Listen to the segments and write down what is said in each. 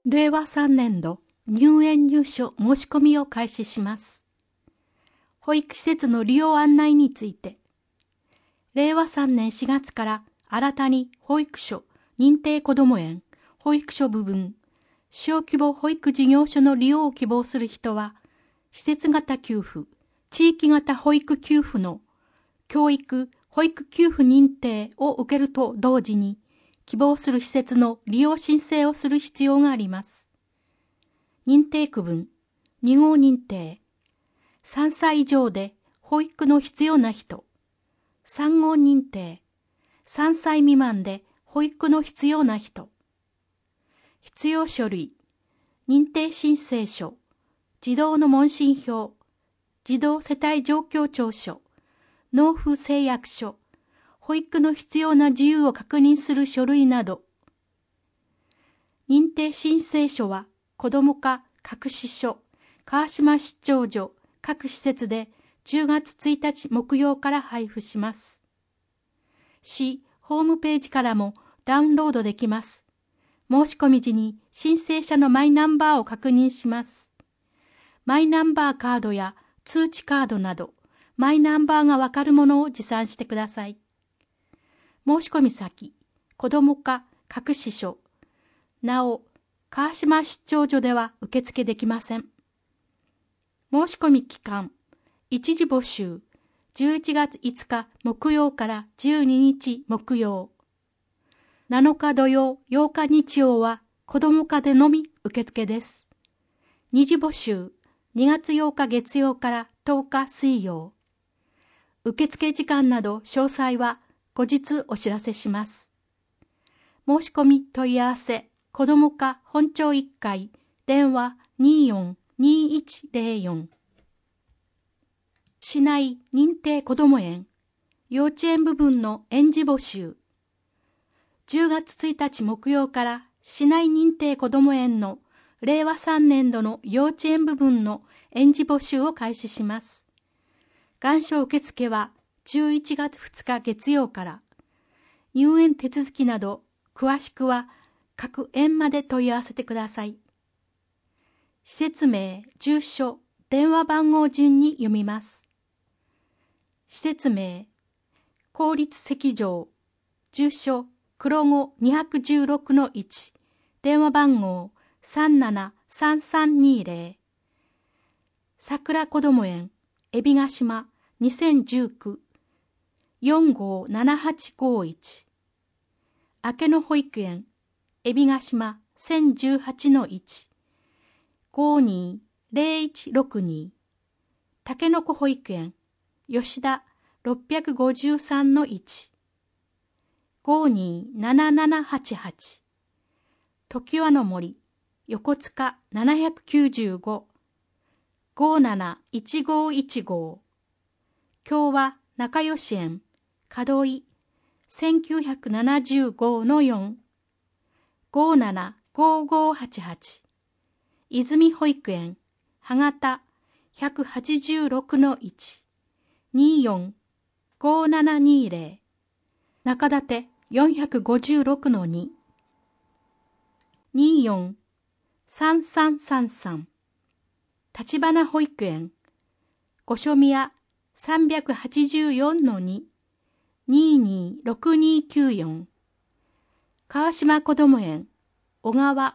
令和3年度入園入所申し込みを開始します。保育施設の利用案内について、令和3年4月から新たに保育所、認定こども園、保育所部分、小規模保育事業所の利用を希望する人は、施設型給付、地域型保育給付の教育・保育給付認定を受けると同時に、希望する施設の利用申請をする必要があります。認定区分、2号認定、3歳以上で保育の必要な人、3号認定、3歳未満で保育の必要な人、必要書類、認定申請書、児童の問診票、児童世帯状況調書、納付誓約書、保育の必要な自由を確認する書類など。認定申請書は子ども課各支所、川島市長所各施設で10月1日木曜から配布します。市ホームページからもダウンロードできます。申し込み時に申請者のマイナンバーを確認します。マイナンバーカードや通知カードなど、マイナンバーがわかるものを持参してください。申し込み先、子ども課各支所、なお、川島市長所では受付できません。申し込み期間、一時募集、11月5日木曜から12日木曜。7日土曜、8日日曜は子ども課でのみ受付です。二次募集、2月8日月曜から10日水曜。受付時間など詳細は後日お知らせします。申し込み問い合わせ、子ども課本庁1階、電話24-2104。市内認定こども園、幼稚園部分の園児募集。10月1日木曜から市内認定こども園の令和3年度の幼稚園部分の園児募集を開始します。願書受付は11月2日月曜から、入園手続きなど詳しくは各園まで問い合わせてください。施設名、住所、電話番号順に読みます。施設名、公立石場、住所、黒子216-1、電話番号373320。桜こども園、海老ヶ島2019、457851。明野保育園、海老ヶ島1018-1、520162。竹の子保育園、吉田653-1、527788。常盤の森、横須賀795、571515。共和仲良し園、門井1975-4、575588。泉保育園、羽形186-1、245720。中館456-2、243333。立花保育園、御所宮384-2、226294。川島こども園、小川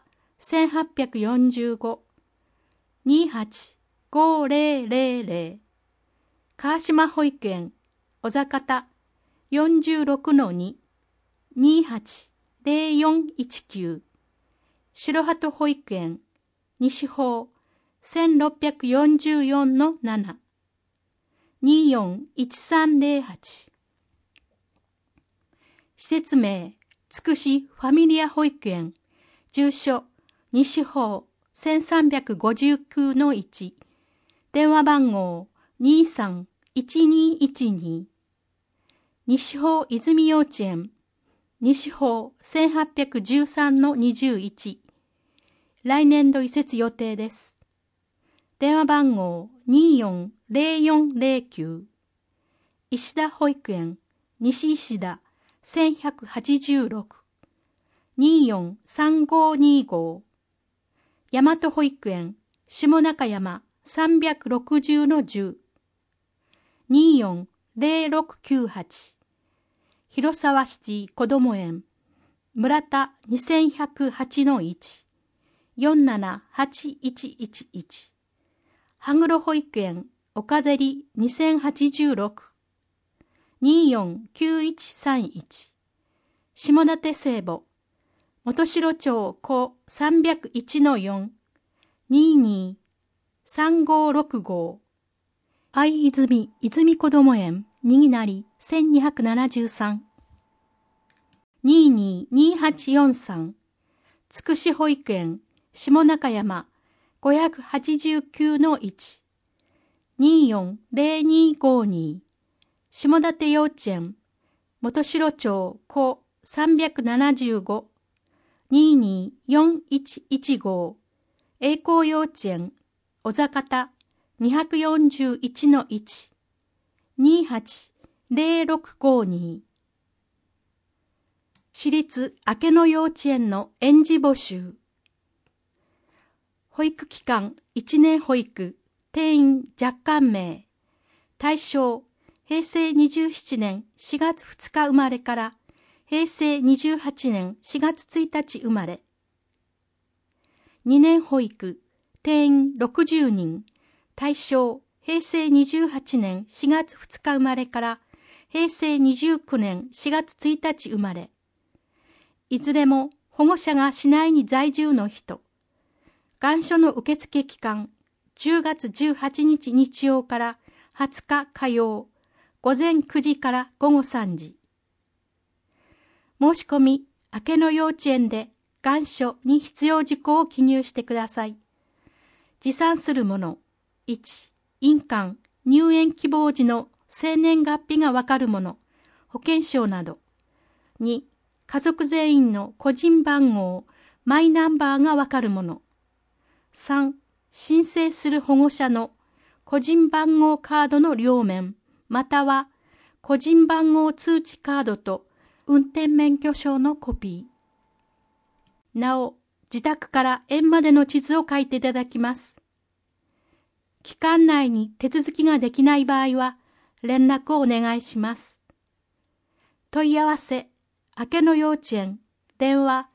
1845、285000。川島保育園、小坂46-2、280419。白鳩保育園、西方1644-7、241308。施設名、つくしファミリア保育園、住所、西方1359-1、電話番号231212。西方泉幼稚園、西方1813-21。来年度移設予定です。電話番号240409。石田保育園、西石田1186。243525。 大和保育園、下中山360-10、240698、広沢シティこども園、村田2108-1、478111、羽黒保育園、岡芹2086、249131、下館聖母、元城町古301-4、223565、愛泉こども園、にぎなり1273、222843、つくし保育園、下中山589-1、240252、下館幼稚園、元城町古375、224115、栄光幼稚園、小坂田241-1、280652、私立明野幼稚園の園児募集。保育期間1年保育、定員若干名。対象、平成27年4月2日生まれから平成28年4月1日生まれ。2年保育、定員60人。対象、平成28年4月2日生まれから平成29年4月1日生まれ。いずれも保護者が市内に在住の人。願書の受付期間、10月18日日曜から20日火曜、午前9時から午後3時。申し込み、明野幼稚園で願書に必要事項を記入してください。持参するもの、1、印鑑、入園希望時の生年月日がわかるもの、保険証など。2、家族全員の個人番号、マイナンバーがわかるもの。3、申請する保護者の個人番号カードの両面、または個人番号通知カードと運転免許証のコピー。なお、自宅から園までの地図を書いていただきます。期間内に手続きができない場合は連絡をお願いします。問い合わせ、明野幼稚園、電話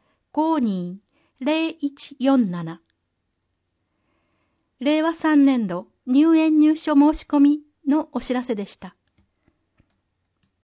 520147。令和3年度入園入所申し込みのお知らせでした。